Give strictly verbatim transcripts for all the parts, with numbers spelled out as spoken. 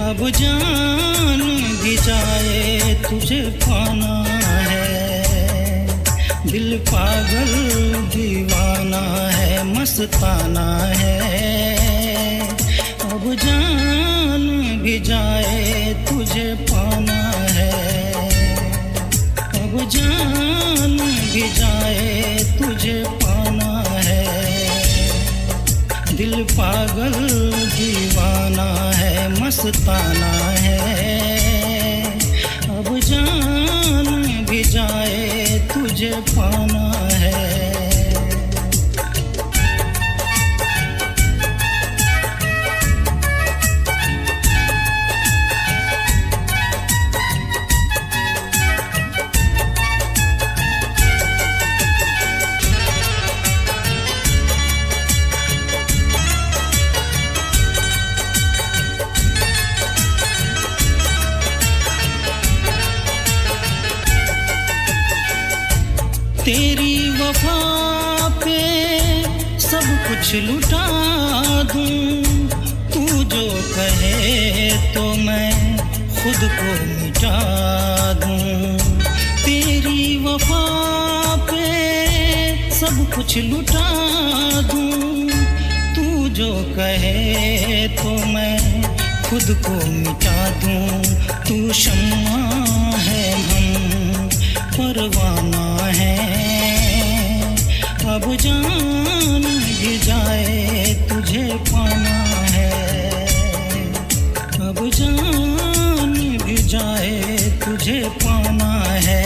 अब जान भी जाए तुझे पाना है। दिल पागल दीवाना है, मस्ताना है। अब जान भी जाए तुझे पाना है। अब जान भी जाए तुझे पाना है। दिल पागल दीवाना है, मस्ताना है। अब जान भी जाए तुझे पाना है। तेरी वफा पे सब कुछ लुटा दूं, तू जो कहे तो मैं खुद को मिटा दूं। तेरी वफा पे सब कुछ लुटा दूं, तू जो कहे तो मैं खुद को मिटा दूं। तू शम्मा है, हम परवाना है। अब जान भी जाए तुझे पाना है। अब जान भी जाए तुझे पाना है।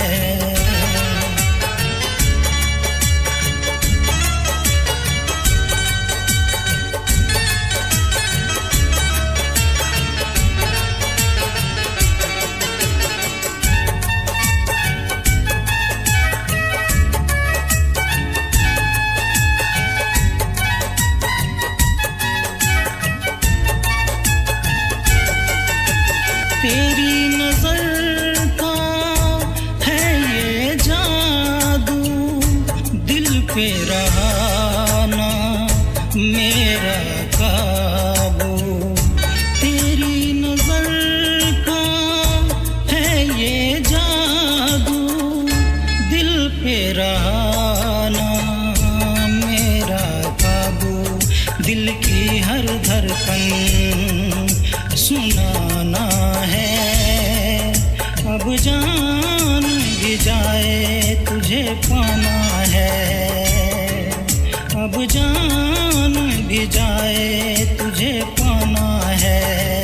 तेरी नजर का है ये जादू, दिल पे रहा ना मेरा काबू। तेरी नजर का है ये जादू, दिल पे रहा ना मेरा काबू। दिल की हर धड़कन सुनाना है। अब जान भी जाए तुझे पाना है। अब जान भी जाए तुझे पाना है।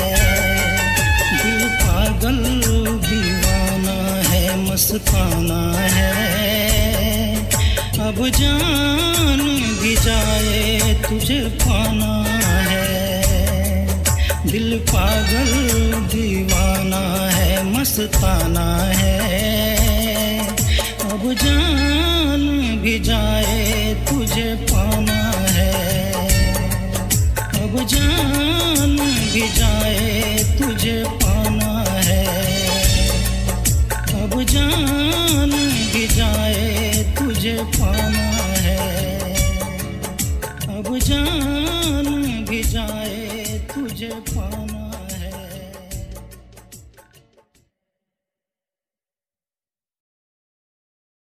दिल पागल दीवाना है, मस्ताना है। अब जान भी जाए तुझे पाना है। दिल पागल दीवाना है, मस्ताना है। अब जान भी जाए तुझे पाना है। अब जान भी जाए तुझे पाना है। अब जान भी जाए तुझे पाना है। अब जान भी जाए तुझे पाना